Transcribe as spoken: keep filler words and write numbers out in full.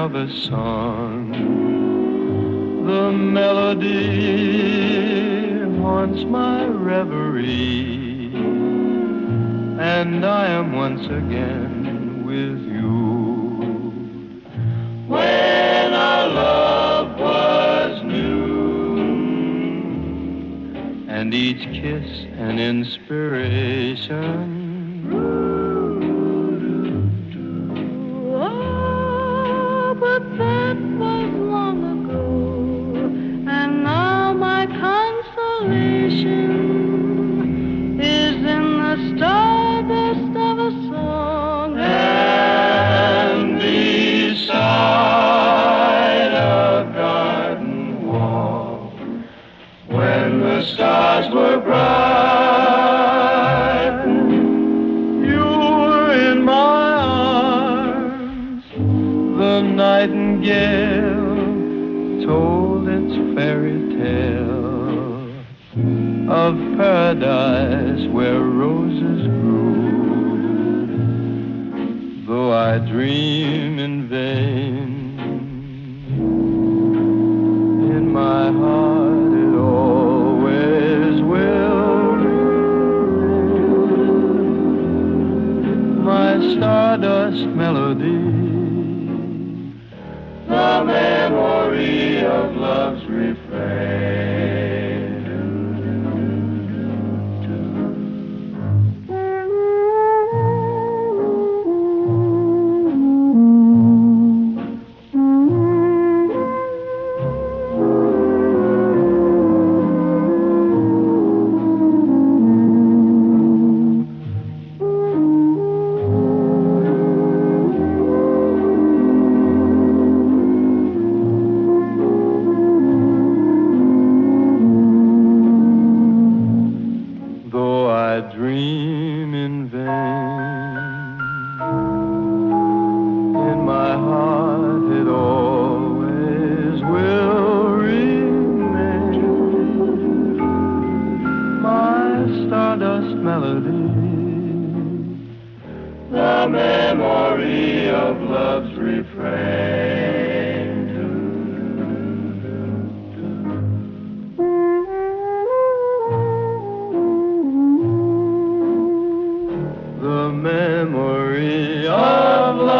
of a song. The melody haunts my reverie, and I am once again with you. When our love was new, and each kiss an inspiration. Oh, but that was long ago, and now my consolation is in the stardust of a song. And beside a garden wall, when the stars were bright, you were in my arms. The nightingale told its fairy tale of paradise where roses grew. Though I dream in vain, in my heart it always will remain. My stardust melody, the memory of love's refrain. I dream in vain, in my heart it always will remain. My stardust melody, the memory of love's refrain. The memory of love.